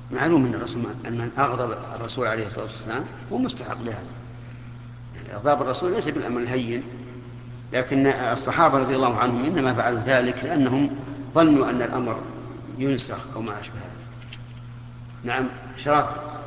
معلوم أن من أغضب الرسول عليه الصلاة والسلام هو مستحق لهذا. يعني إغضاب الرسول ليس بالأمر الهين، لكن الصحابة رضي الله عنهم إنما فعلوا ذلك لأنهم ظنوا أن الأمر ينسخ أو ما أشبه هذا. نعم شراط.